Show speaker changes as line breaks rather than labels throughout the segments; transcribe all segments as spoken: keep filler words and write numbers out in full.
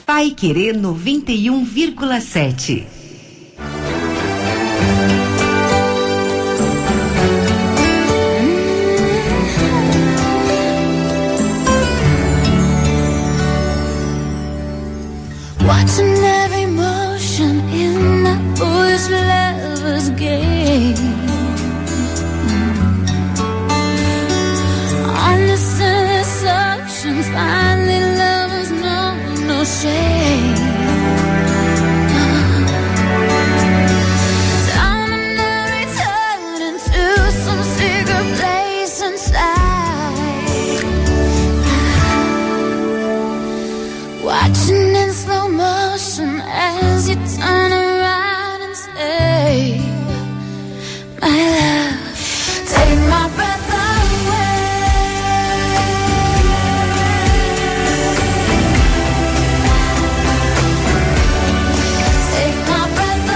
Paiquerê noventa e um vírgula sete.
Watching every motion in that foolish lover's game. Understand assumptions, finally lovers know no shame. Down and I return into some secret place inside. Watching in slow motion as you turn around and say, my love, take my breath away. Take my breath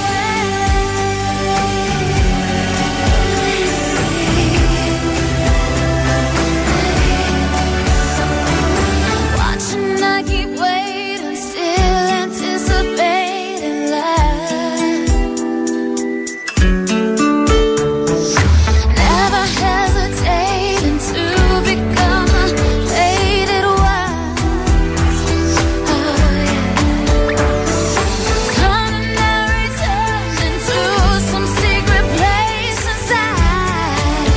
away. Watching, I keep waiting, still anticipating life. Never hesitating to become a faded wife. Oh yeah. Turning every turn into some secret place inside.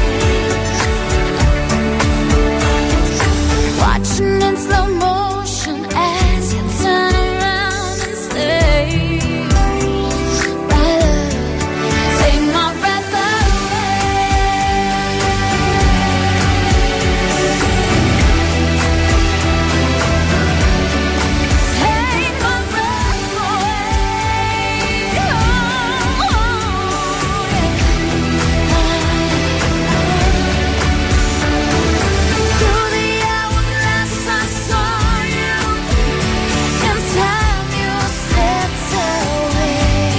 Watching in slow motion as you turn around and say, my love, take my breath away. Take my breath away. Through the hourglass I saw you, in time you slipped away.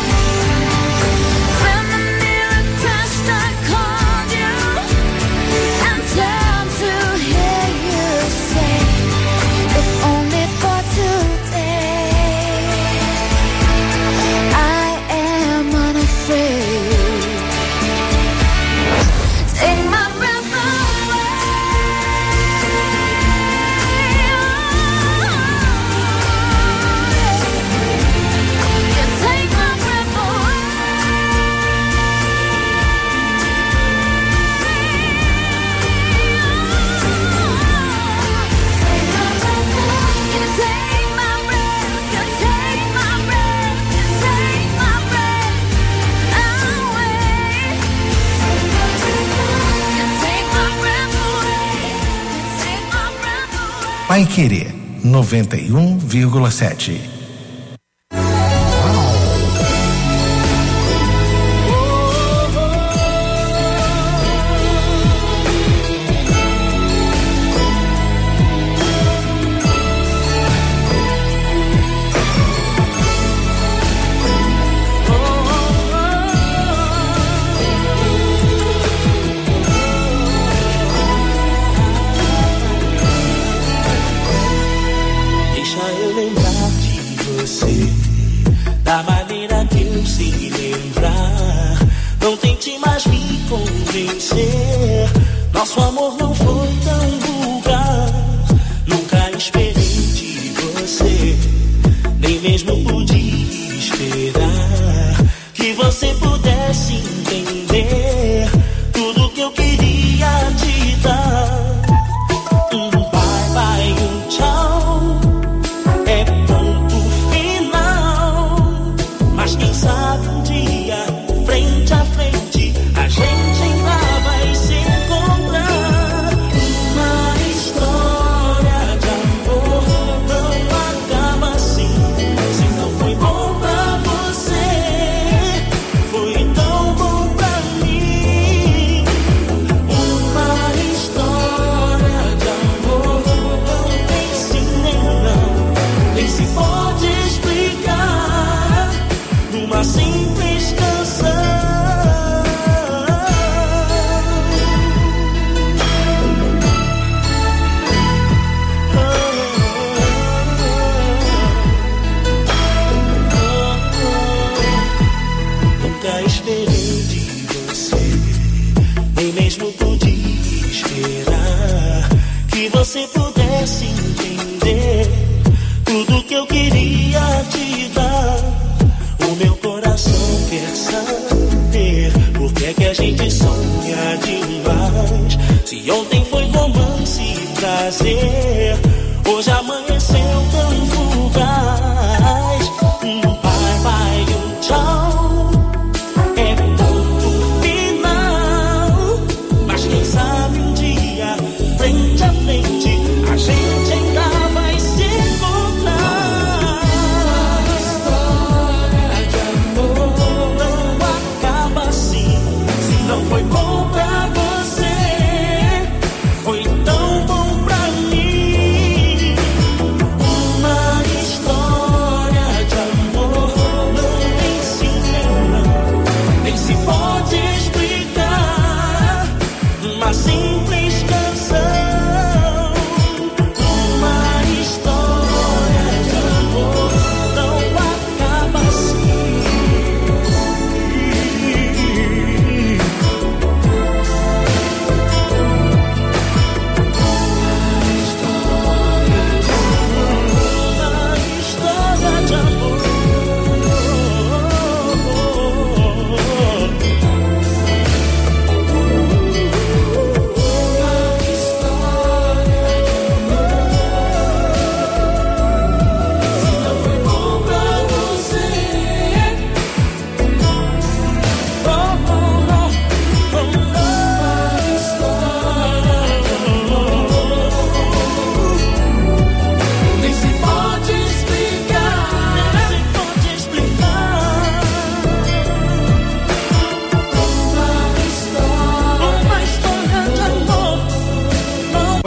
When the mirror crashed I called you, and turned to hear you say, if only for today, I am unafraid. Take my breath away. You take my breath away. You take my breath, you take my breath, you take my breath away. You take my breath away. You take my breath away.
Paiquerê noventa e um vírgula sete.
Deixa eu lembrar de você, da maneira que eu sei lembrar. Não tente mais me convencer, nosso amor não foi tão vulgar. Nunca esperei de você, nem mesmo podia esperar que você pudesse entender tudo que eu queria te dar. Um bye bye, um tchau, é ponto final. Mas quem sabe um dia, frente a frente, a gente ainda vai se encontrar. Uma história de amor.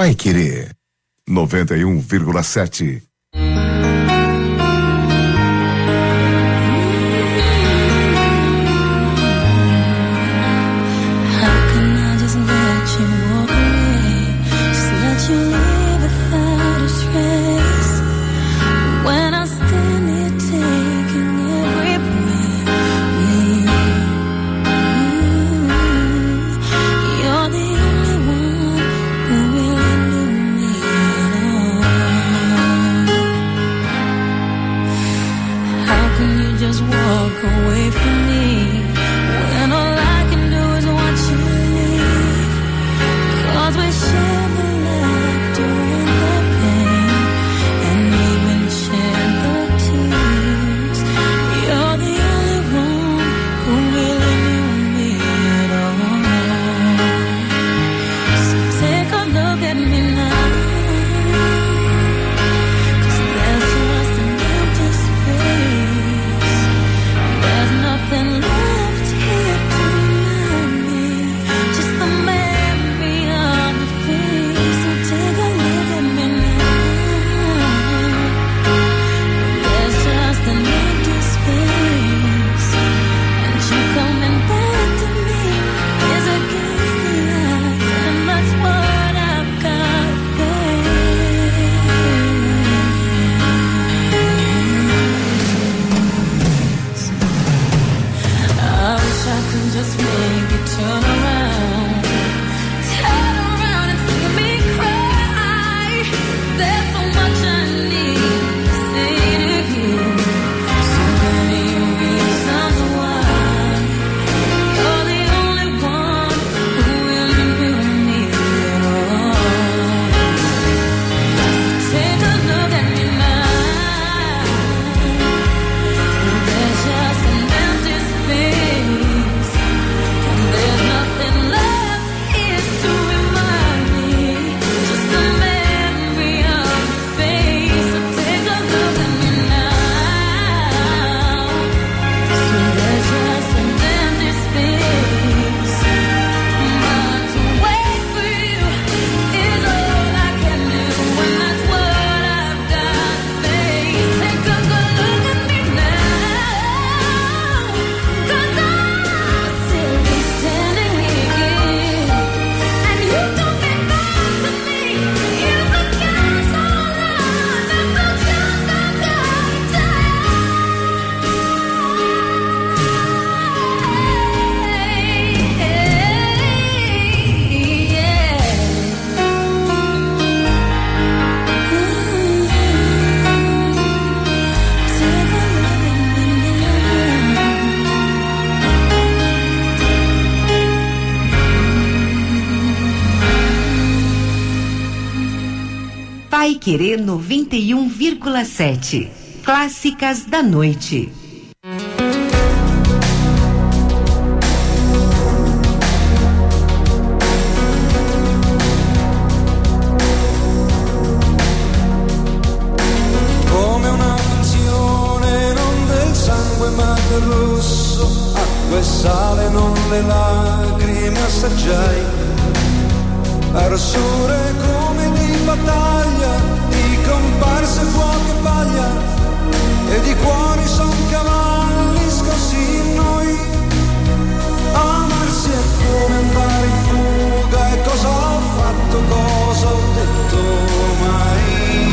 Paiquerê noventa e um vírgula sete.
Paiquerê noventa e um vírgula sete. Clássicas da noite.
Come una finzione, non del sangue ma del rosso, acqua e sale, non le lacrime assaggiai. La rossura come di battaglia, di comparse fuoco e paglia, e di cuori son cavalli scossi in noi. Amarsi è come andare in fuga, e cosa ho fatto, cosa ho detto mai.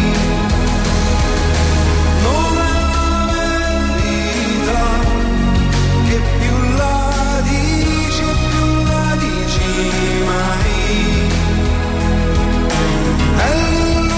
Non è la verità, che più la dici e più la dici mai. È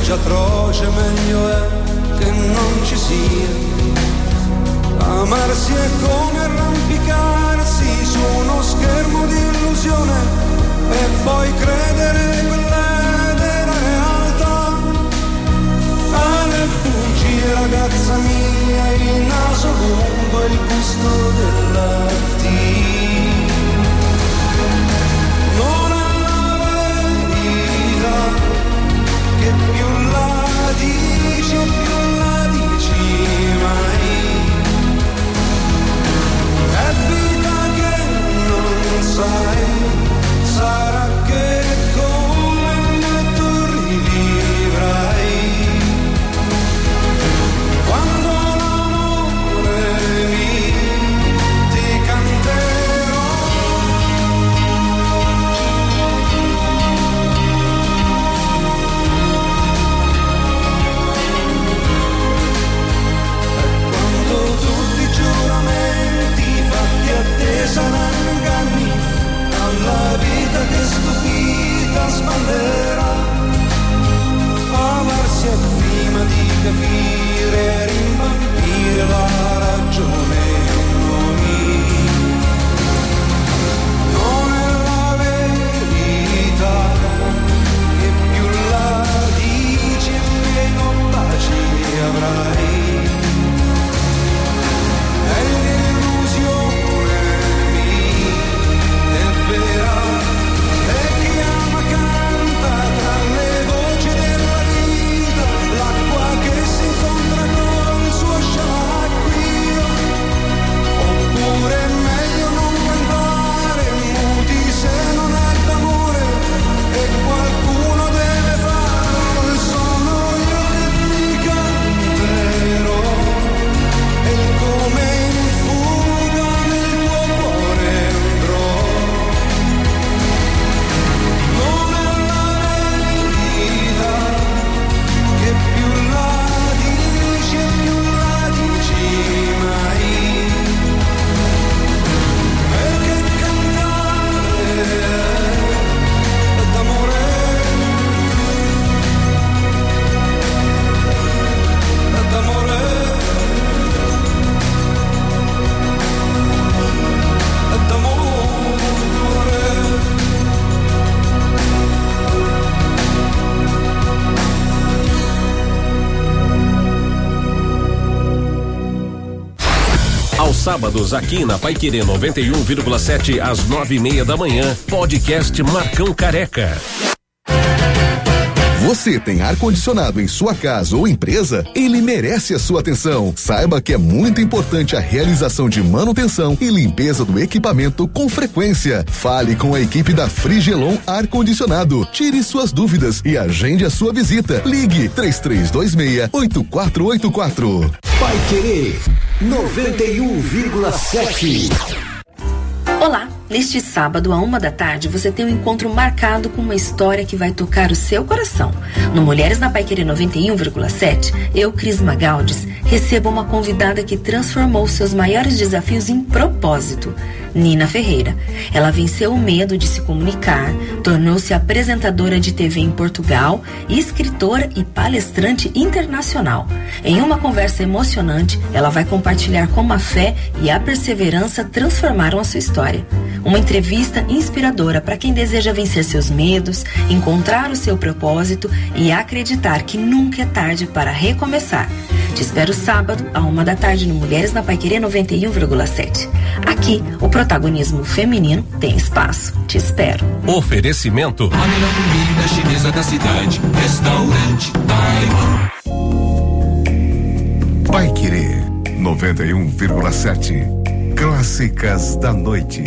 legge atroce meglio è che non ci sia. Amarsi è come arrampicarsi su uno schermo di illusione e poi credere quella della realtà. Ale bugie ragazza mia, il naso lungo e il gusto del latte. Non è la verità che più la dici e più la dici mai. È vita che non sai, sarà che come me tu rivivrai. Quando l'amore mi ti canterò. E quando tutti i giuramenti fatti a te saranno inganni, alla vita che stupita sbanderà. Amarsi è prima di capire e rimbambire la ragione in noi. Non è la verità che più la dici e meno pace avrai. È l'illusione mia, è vera, e chi ama canta tra le voci della vita, l'acqua che si incontra col suo sciacquio. Oppure è meglio non cantare muti se non è d'amore e qualcuno deve farlo, e sono io che ti canterò. E come in fuga nel tuo cuore andrò. Non è la verità che più la dici e più la dici mai. Perché cantare è d'amore, è d'amore, è d'amore.
Aos sábados, aqui na Paiquerê noventa e um vírgula sete, às nove e meia da manhã, podcast Marcão Careca.
Você tem ar-condicionado em sua casa ou empresa? Ele merece a sua atenção. Saiba que é muito importante a realização de manutenção e limpeza do equipamento com frequência. Fale com a equipe da Frigelon Ar-Condicionado. Tire suas dúvidas e agende a sua visita. Ligue três três dois seis, oito quatro oito quatro.
Paiquerê noventa e um vírgula sete.
Olá! Neste sábado, à uma da tarde, você tem um encontro marcado com uma história que vai tocar o seu coração. No Mulheres na Paiquerê noventa e um vírgula sete, eu, Cris Magaldes, recebo uma convidada que transformou seus maiores desafios em propósito. Nina Ferreira. Ela venceu o medo de se comunicar, tornou-se apresentadora de T V em Portugal, escritora e palestrante internacional. Em uma conversa emocionante, ela vai compartilhar como a fé e a perseverança transformaram a sua história. Uma entrevista inspiradora para quem deseja vencer seus medos, encontrar o seu propósito e acreditar que nunca é tarde para recomeçar. Te espero sábado, à uma da tarde, no Mulheres na Paiquerê noventa e um vírgula sete. Aqui, o protagonismo feminino tem espaço. Te espero.
Oferecimento.
A melhor comida chinesa da cidade. Restaurante Taiwan.
Paiquerê noventa e um vírgula sete. Clássicas da noite.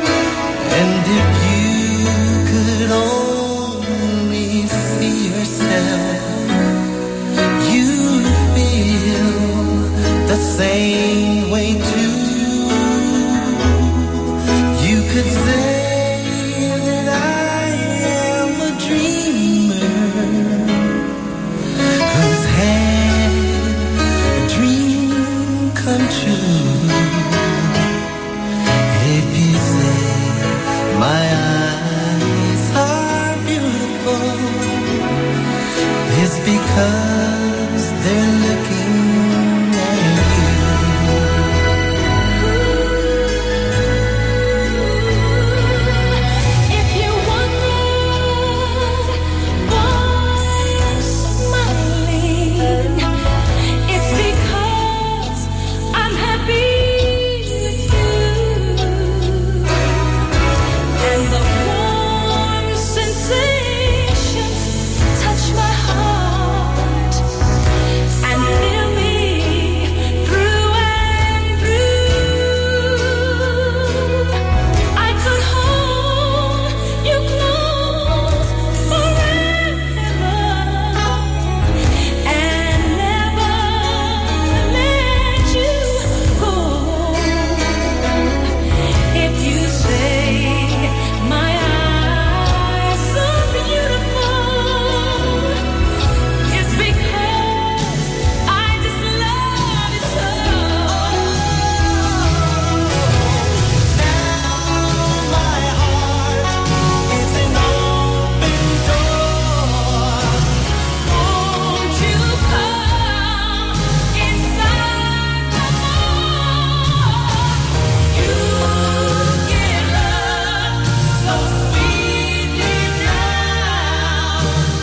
Yourself It's because they're looking at
If you wonder why I'm smiling, it's because I'm happy with you, and the warm sensations touch my heart and fill me through and through. I could hold you close forever and never let you go. If you say my eyes are beautiful, it's because I just love you so.
Now my heart is an open door.
Won't you come inside my heart? You give love so sweetly now.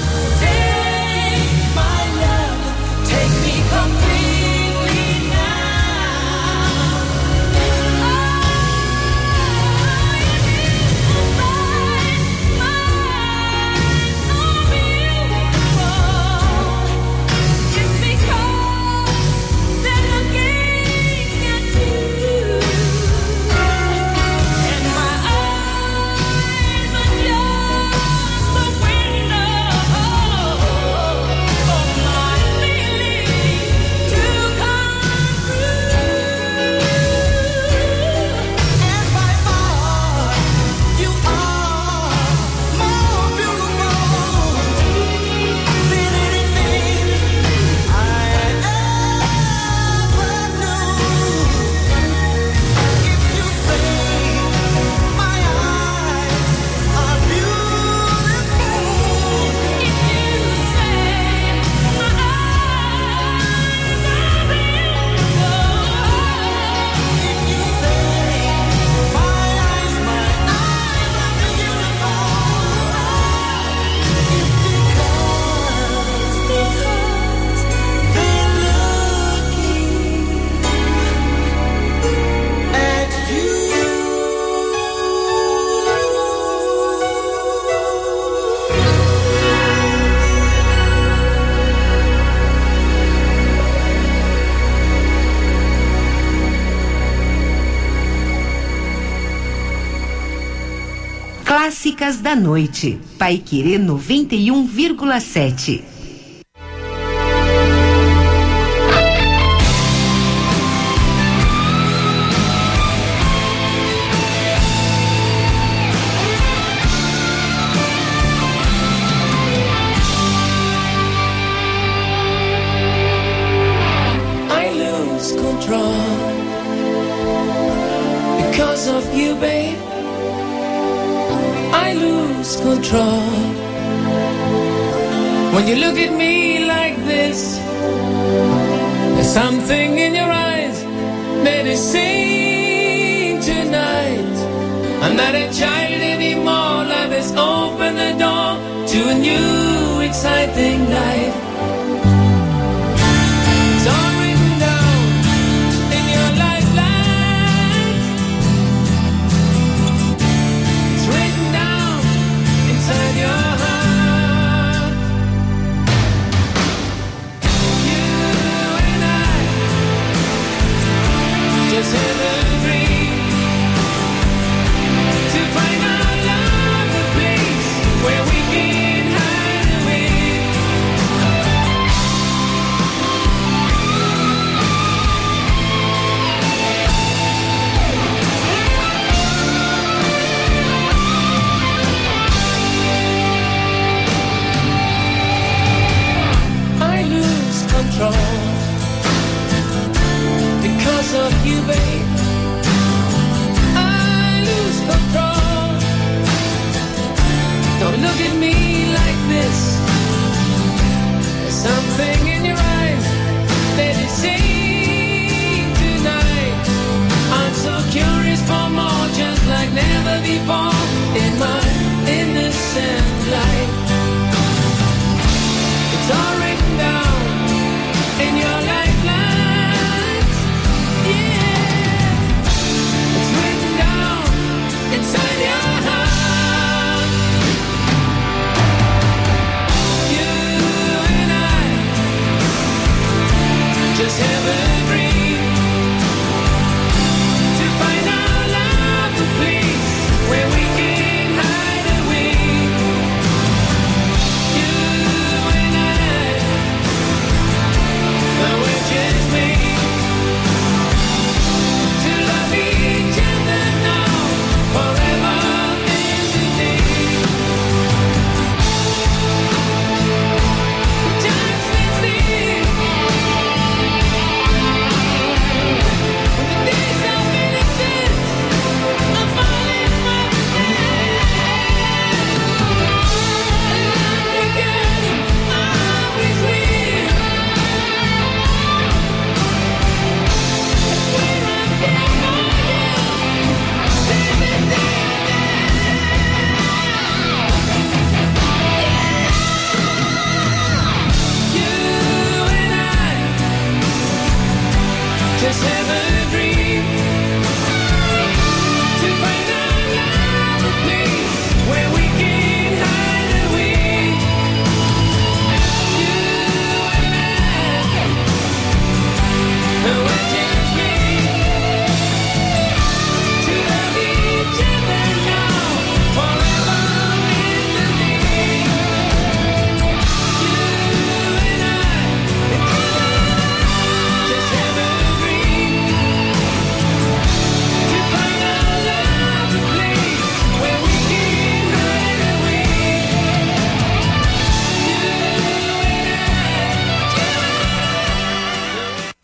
Take my love, take me completely now. It's because they're looking at you, and my eyes are just the window for my feelings to come through.
And by far, you are more beautiful than anything I ever knew. If you say my eyes are beautiful,
If you say my eyes are beautiful,
if you say my eyes, my eyes are beautiful, it's because they're looking at you.
Clássicas da Noite. Paiquerê noventa e um vírgula sete.
I lose control because of you, babe. I lose control when you look at me like this. There's something in your eyes that is saying tonight, I'm not a child anymore. Love has opened the door to a new, exciting life. It's all written down in your lifeline. It's written down inside your heart. You and I just had a dream to find our love a place where we can hide away.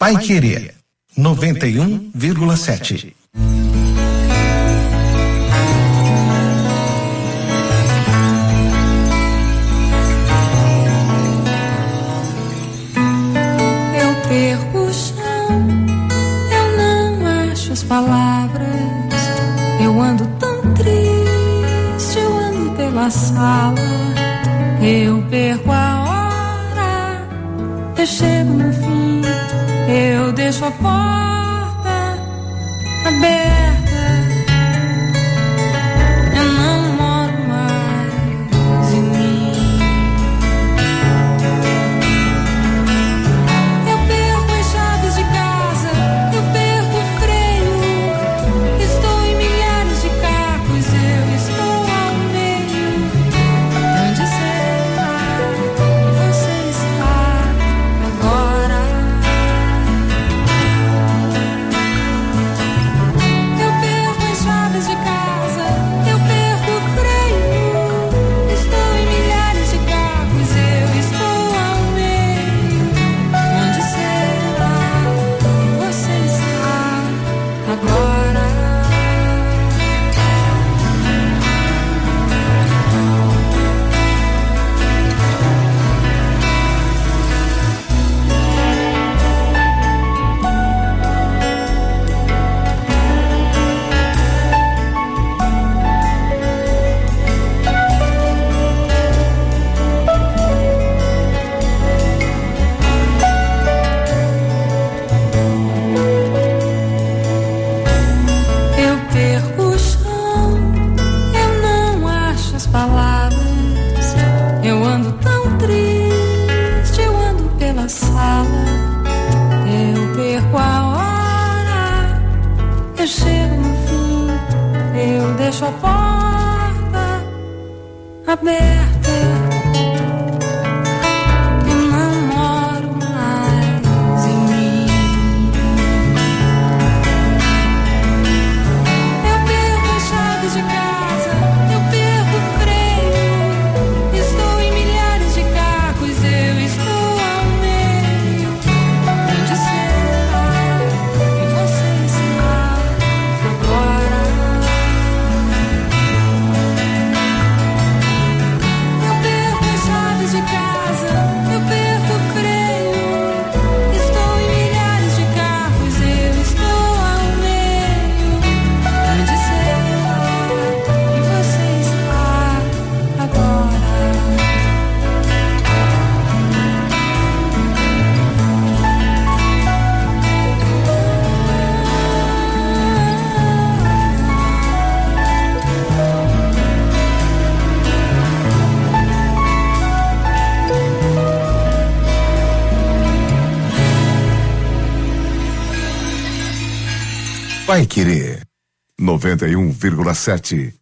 Paiquerê noventa e um vírgula sete.
Eu perco o chão, eu não acho as palavras. Eu ando tão triste, eu ando pela sala. Eu perco a hora, eu chego no fim. Eu deixo a porta aberta. Eu não moro mais em mim. Eu perco as chaves de casa, eu perco o freio. Estou em milhares de carros, eu estou ao meio. Onde será que você está agora? Deixo a porta aberta. Eu não moro mais em mim. Eu perco as chaves de casa, eu perco o freio. Estou em milhares de carros, eu estou ao meio. Onde será que você está agora? De casa, eu perco o freio. Estou em milhares de carros, eu estou ao meio. Onde será que você está agora?
Paiquerê noventa e um vírgula sete.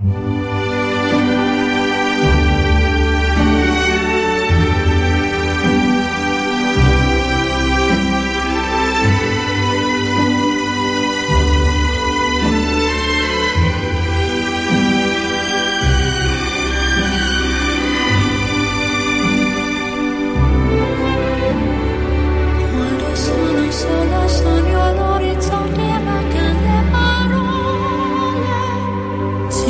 Quando sono solo sogno all'orizzonte, mancano le parole.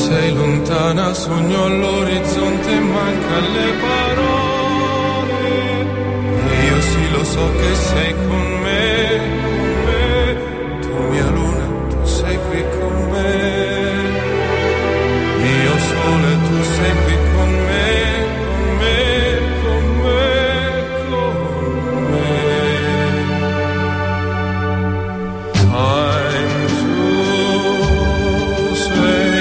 sei lontana, sogno all'orizzonte, manca le parole. E io sì lo so che sei con me, con me. Tu mia luna, tu sei qui con me. Mio sole, tu sei qui con me, con me, con me, con me. Time to say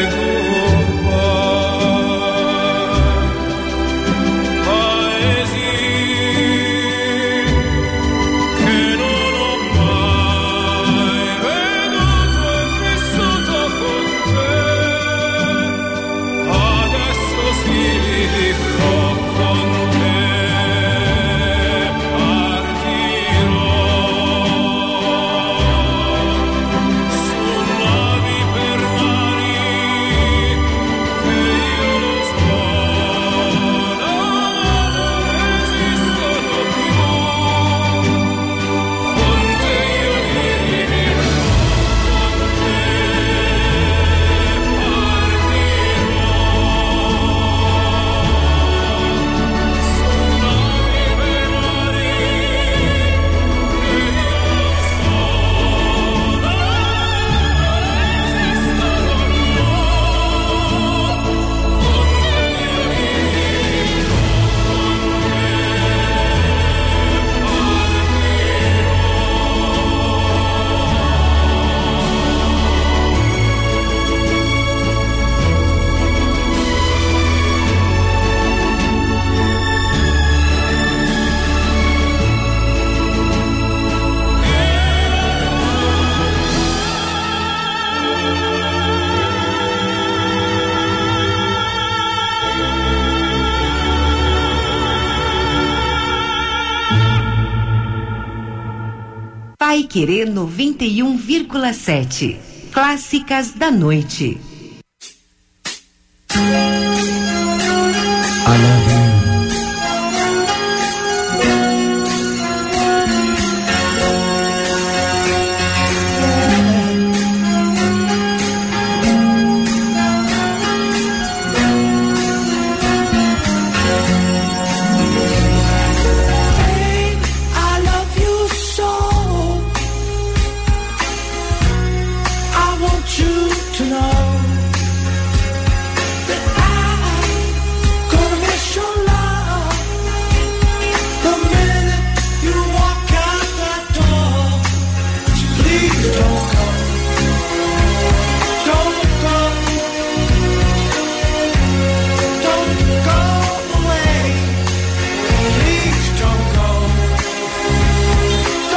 Paiquerê noventa e um vírgula sete. Clássicas da noite.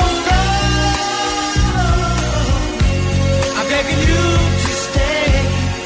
Begging you to stay.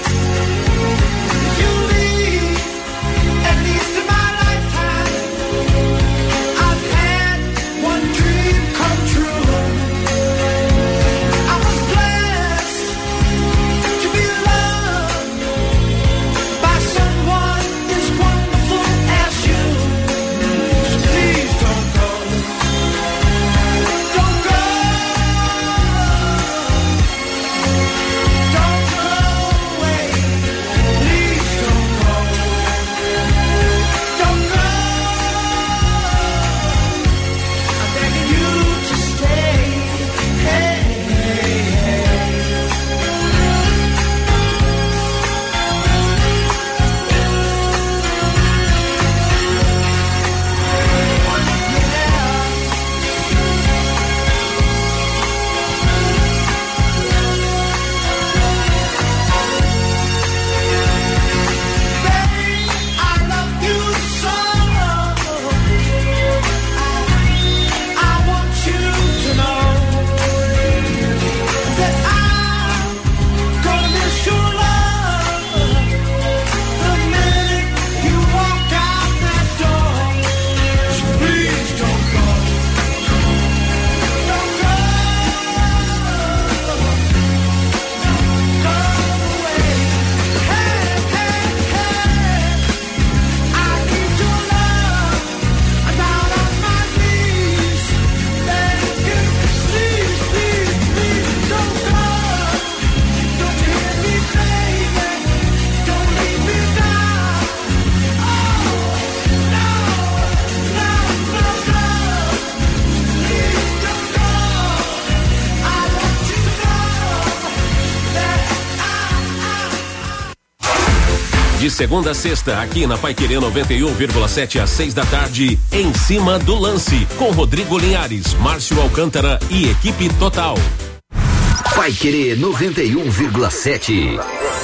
De segunda a sexta, aqui na Paiquerê noventa e um vírgula sete às seis da tarde, em cima do lance, com Rodrigo Linhares, Márcio Alcântara e equipe total.
Paiquerê noventa e um vírgula sete.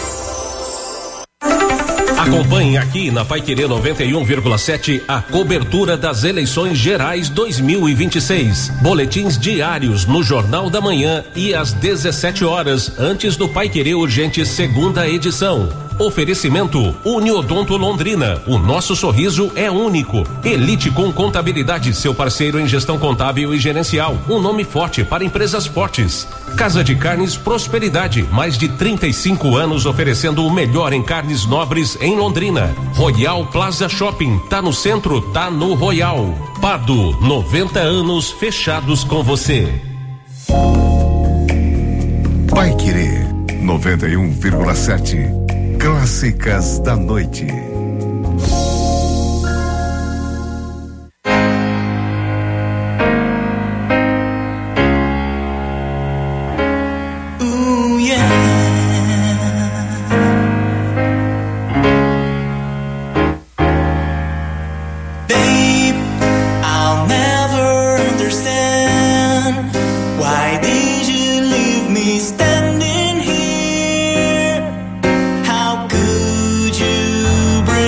Acompanhe aqui na Paiquerê noventa e um vírgula sete a cobertura das eleições gerais dois mil e vinte e seis. Boletins diários no Jornal da Manhã e às dezessete horas, antes do Paiquerê Urgente segunda edição. Oferecimento Uniodonto Londrina. O nosso sorriso é único. Elite com Contabilidade, seu parceiro em gestão contábil e gerencial. Um nome forte para empresas fortes. Casa de Carnes Prosperidade. Mais de trinta e cinco anos oferecendo o melhor em carnes nobres em Londrina. Royal Plaza Shopping. Tá no centro, tá no Royal. Pardo, noventa anos fechados com você.
Paiquerê noventa e um vírgula sete. Clássicas da noite.
Ooh, yeah. Babe, I'll never understand. Why did you leave me standing here? How could you break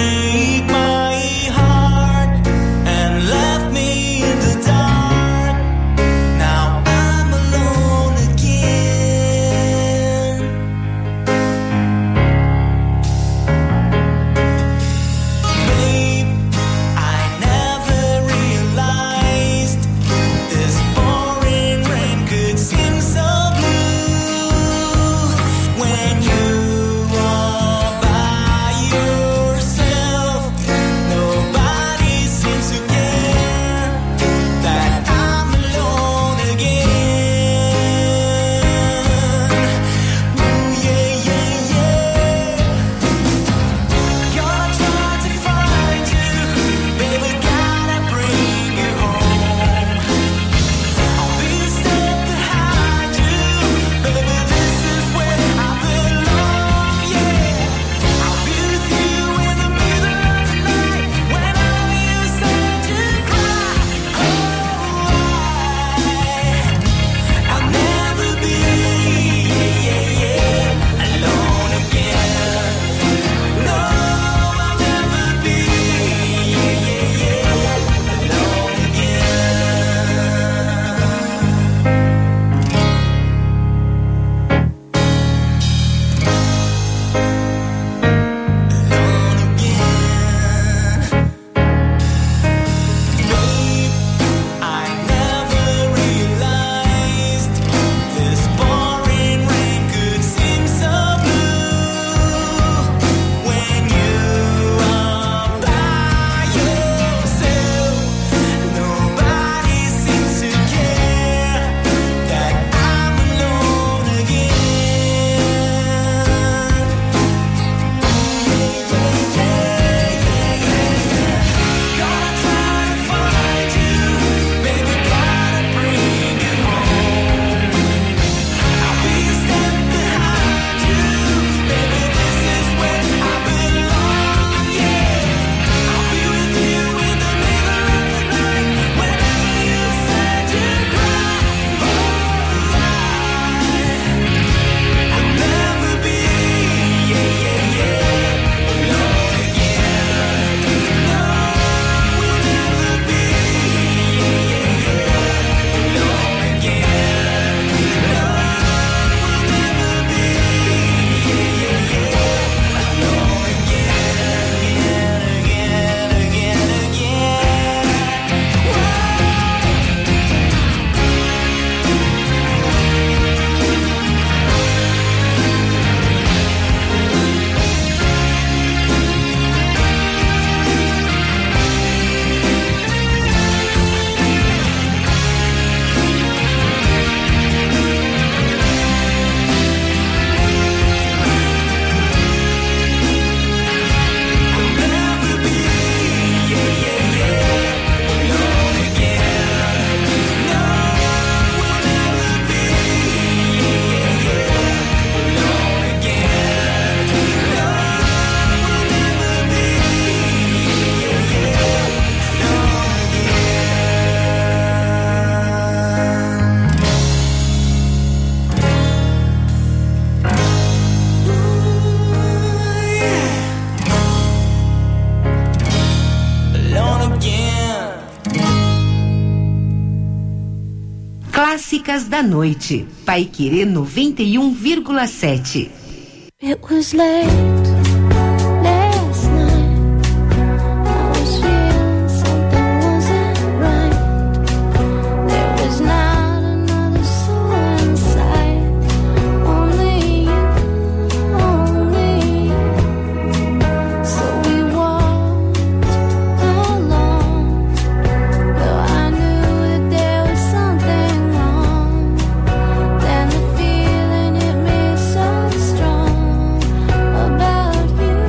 Clássicas da Noite. Paiquerê noventa e um vírgula sete.
It was late last night. I was feeling something wasn't right. There was not another soul in sight. Only you, only you. So we walked along. Though I knew that there was something wrong. Then the feeling hit me so strong about you.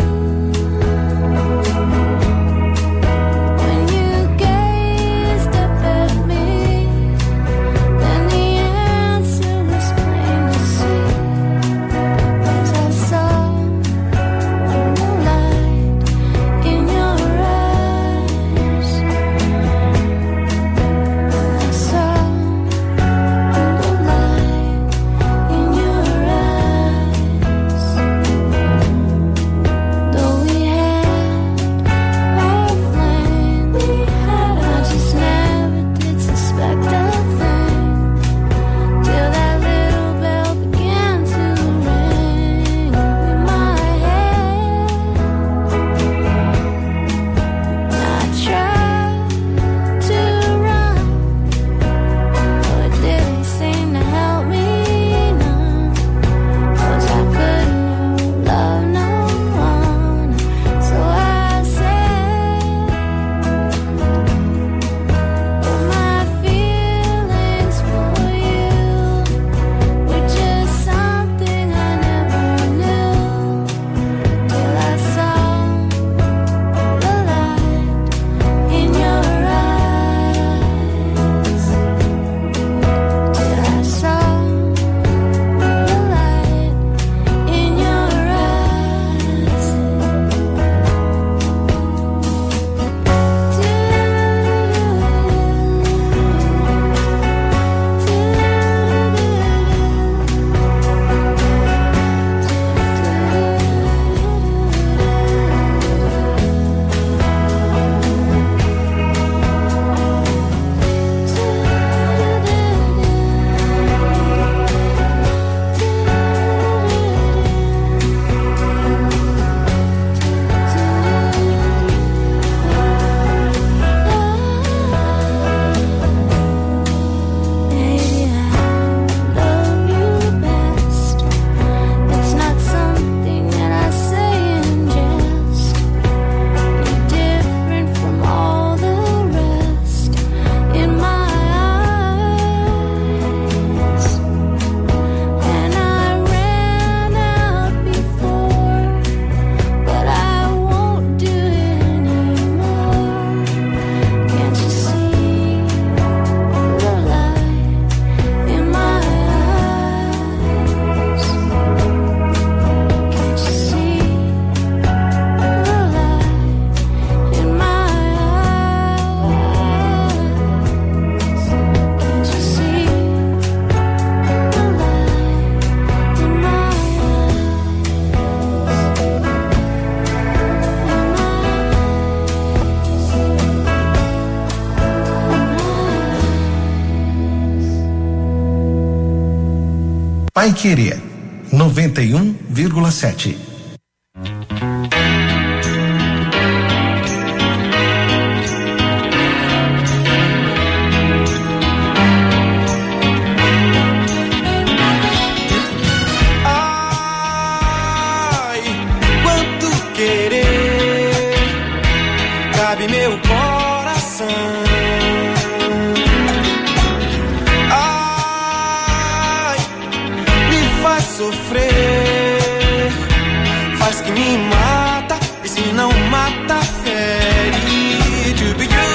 When you gazed up at me, then the answer was plain to see. As I saw the light in your eyes, I saw the light in your eyes. Though we had our flame, I just never did suspect a thing till that little bell began to ring in my head. I tried to run, but it didn't seem to help me none. 'Cause I couldn't love no one. So I said, but my feelings for you were just something I never knew till I saw the light in your eyes. Till I saw the light in your eyes. Maybe I love you best. It's not something that I say in jest. You're different from all the rest in my eyes. And I ran out before, but I won't do it anymore. Can't you see the light in my eyes? Can't you see the light in my eyes? Can't you see the light in my
Paiquerê noventa e um vírgula sete.
Ai, quanto querer cabe meu coração. Ai, me faz sofrer, faz que me mata, e se não mata, fere. To be you.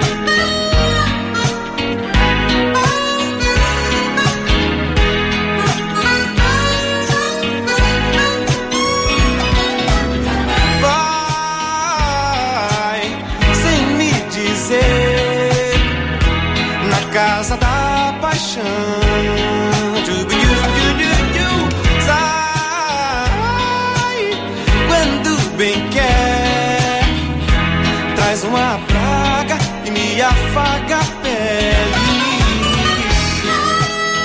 Vai sem me dizer, na casa da paixão. To be you, you, you, you. Sai quando bem quer, traz uma praga e me afaga a pele.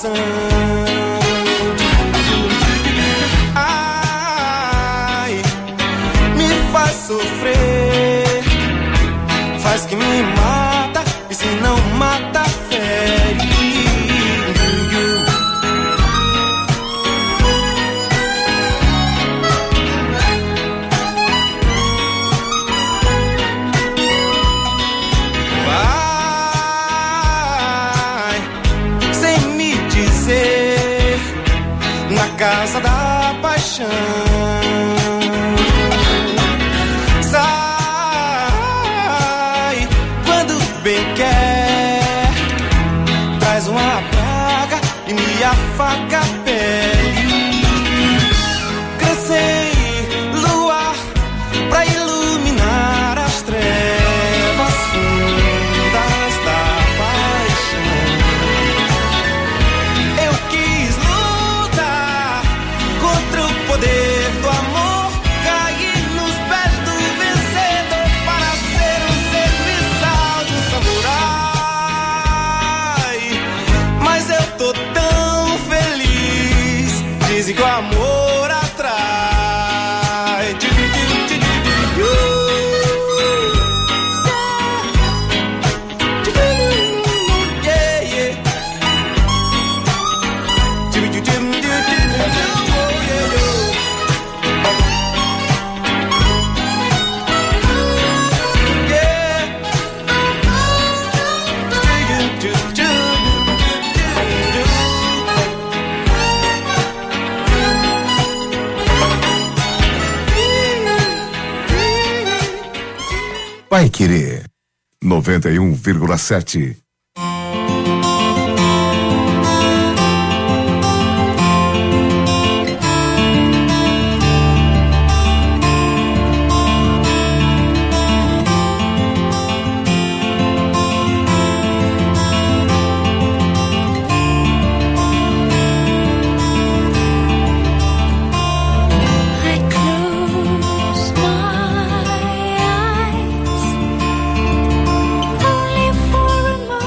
coração. Ai, me faz sofrer, faz que me mata, e se não mata, fere. Casa da paixão, sai quando bem quer, traz uma praga e me afaga a pele. Crescei luar pra iluminar as trevas fundas da paixão. Eu quis contra o poder do amor, cair nos pés do vencedor para ser um serviçal de um samurai. Mas eu tô tão feliz, dizem que o amor atrai. Yeah, yeah.
Vai Querer noventa e um vírgula sete.
Only for a moment.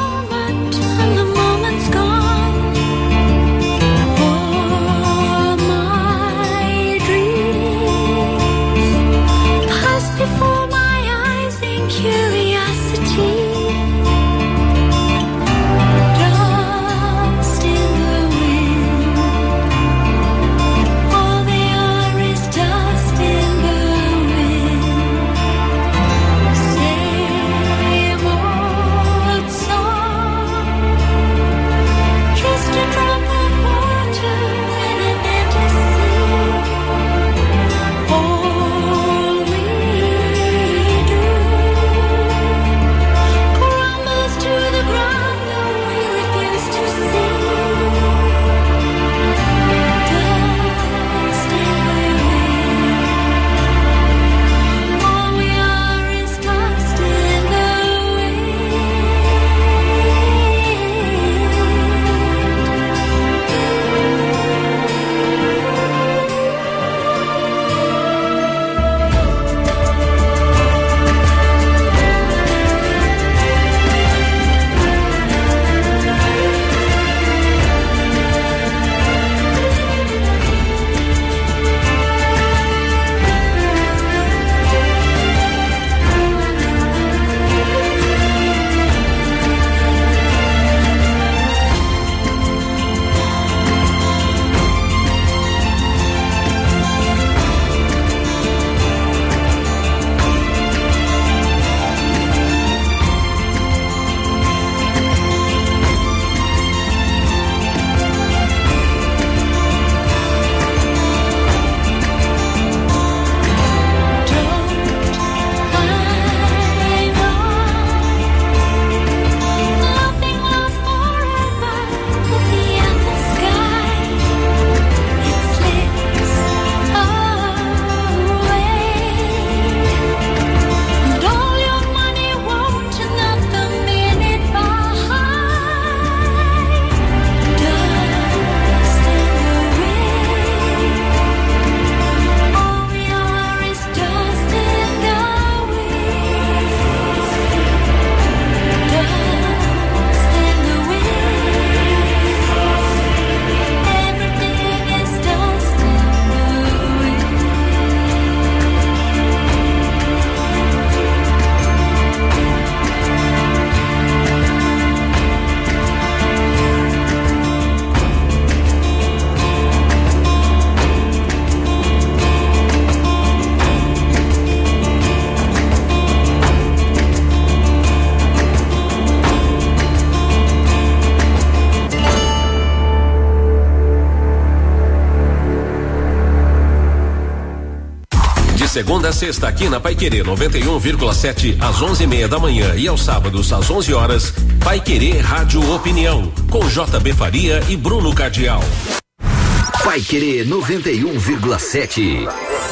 segunda a sexta aqui na Paiquerê noventa e um vírgula sete às onze e meia da manhã e aos sábados às onze horas. Paiquerê Rádio Opinião com J B Faria e Bruno Cardial.
Paiquerê noventa e um vírgula sete.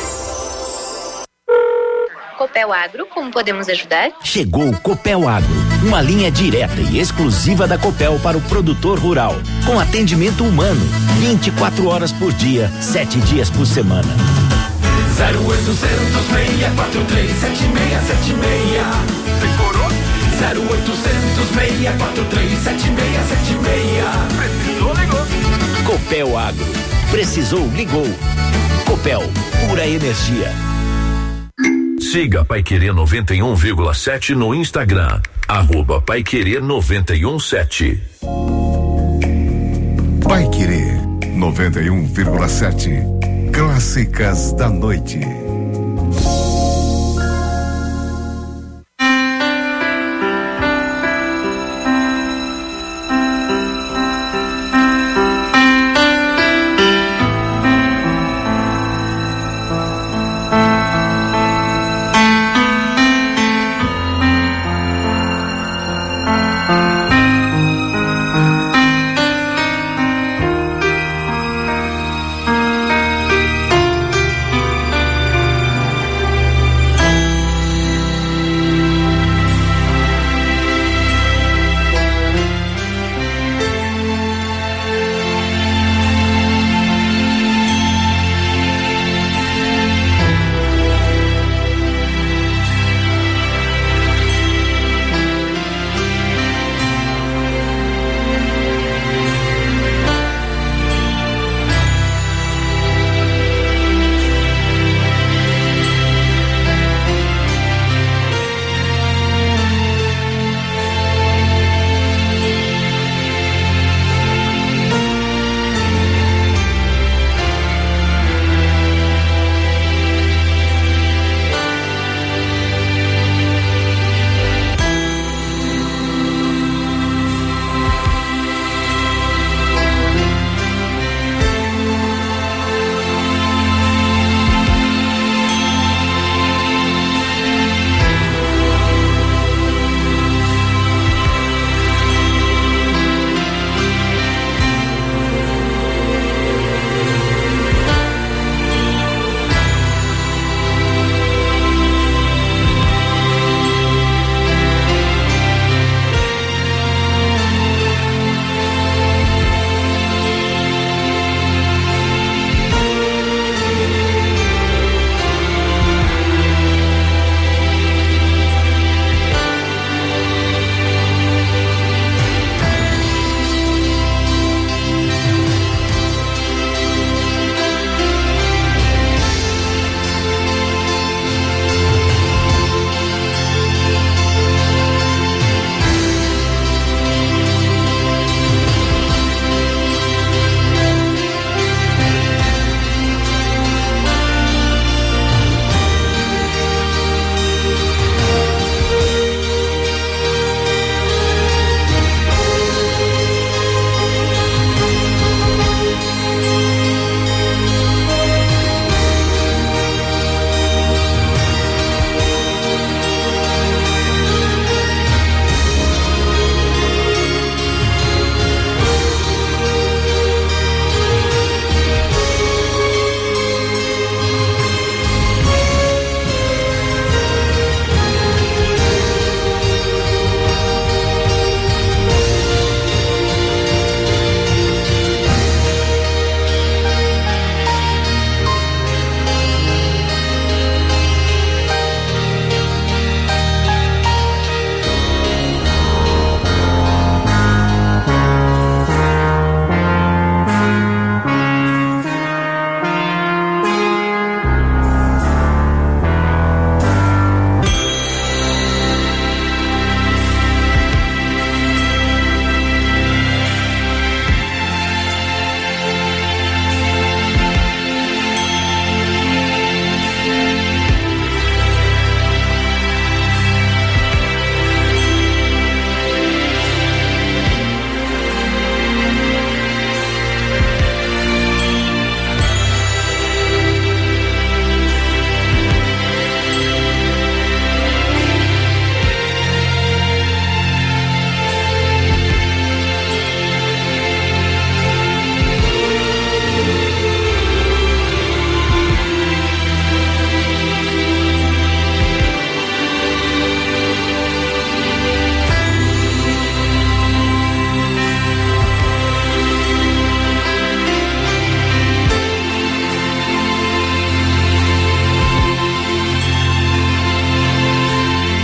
Copel Agro, como podemos ajudar?
Chegou o Copel Agro, uma linha direta e exclusiva da Copel para o produtor rural, com atendimento humano, vinte e quatro horas por dia, sete dias por semana.
zero oitocentos, seis quatro três, sete seis sete seis. Decorou? zero oitocentos, seis quatro três, sete seis sete seis. Precisou, ligou.
Copel Agro. Precisou, ligou. Copel, pura energia.
Siga Paiquerê noventa e um vírgula sete no Instagram, arroba Paiquerê noventa e um sete.
Paiquerê noventa e um vírgula sete. Clássicas da noite.